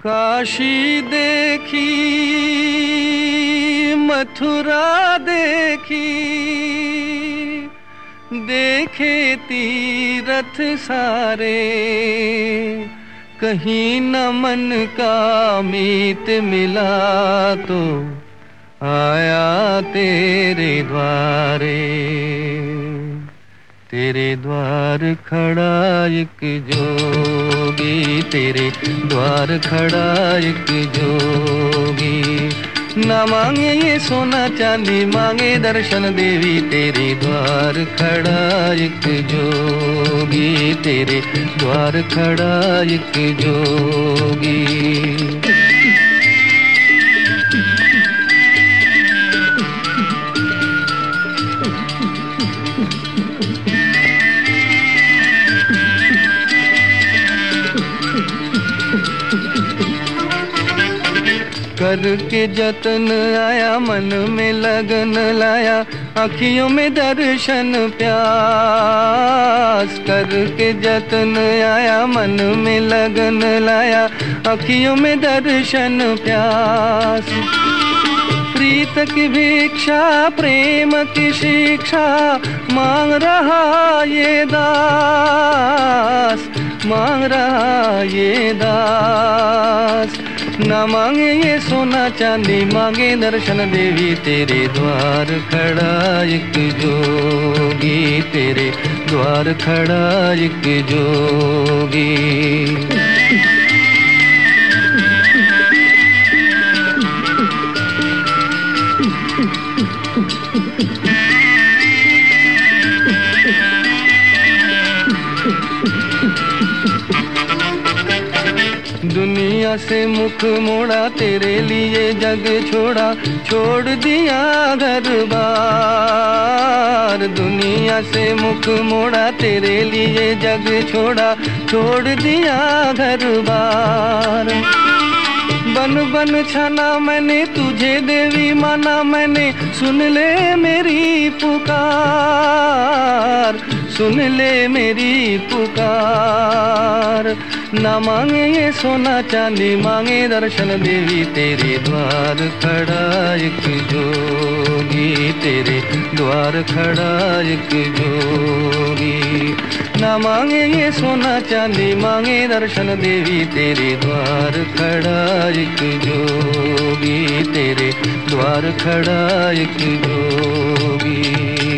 काशी देखी, मथुरा देखी, देखे तीरथ सारे, कहीं न मन का मीत मिला तो आया तेरे द्वारे। तेरे द्वार खड़ा एक जोगी, तेरे द्वार खड़ा एक जोगी। ना मांगे ये सोना चांदी, मांगे दर्शन देवी। तेरे द्वार खड़ा एक जोगी, तेरे द्वार खड़ा एक जोगी। करके जतन आया, मन में लगन लाया, आँखियों में दर्शन प्यास। करके जतन आया, मन में लगन लाया, आँखियों में दर्शन प्यास। प्रीत की भिक्षा, प्रेम की शिक्षा, मांग रहा ये दास, मांग रहा ये दास। ना मांगे ये सोना चांदी, मांगे दर्शन देवी। तेरे द्वार खड़ा एक जोगी, तेरे द्वार खड़ा एक जोगी। दुनिया से मुख मोड़ा, तेरे लिए जग छोड़ा, छोड़ दिया घर बार। दुनिया से मुख मोड़ा, तेरे लिए जग छोड़ा, छोड़ दिया घर बार। बन बन छाना मैंने तुझे देवी, माना मैंने, सुन ले मेरी पुकार, सुन ले मेरी पुकार। ना मांगे ये सोना चांदी, मांगे दर्शन देवी। तेरे द्वार खड़ा एक जोगी, तेरे द्वार खड़ा एक जोगी। ना मांगे ये सोना चांदी, मांगे दर्शन देवी। तेरे द्वार खड़ा एक जोगी, तेरे द्वार खड़ा एक जोगी।